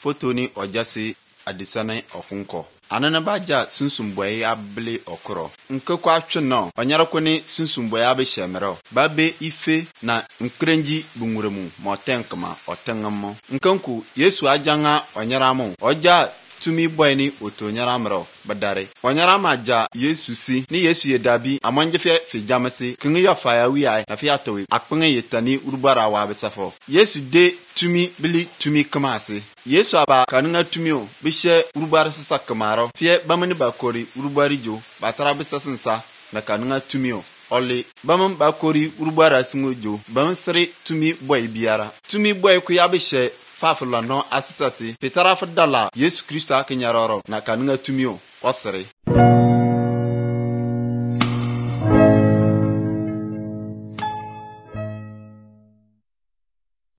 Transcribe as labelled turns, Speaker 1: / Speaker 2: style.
Speaker 1: fotoni ojasi adisane okunko anana baja sunsumboy abli okro nke kwa tweno onyara kwani sunsumboy abeshemero babe ife na nkrenji bunwuremu motenkma otengamo nkanku Yesu ajanga onyara mu oja tumi boy ni otonyara mro badare onyara maja Yesu si ni Yesu yedabi amonjefe fijamasi kingi ya faya wiai na fi atowe akpenge yetani urubara wa besafo Yesu de tumi bili tumi kamasi Yesu aba kanunga tumio bishe urubara sisa kamaro fie bamani bakori urubari jo batara bisasinsa na kanunga tumio oli baman bakori urubara singojo bansri tumi boy biara tumi boy ku ya bishe fafula no asisasi petara fadala Yesu Kristo akinyaroro na kanunga tumio osere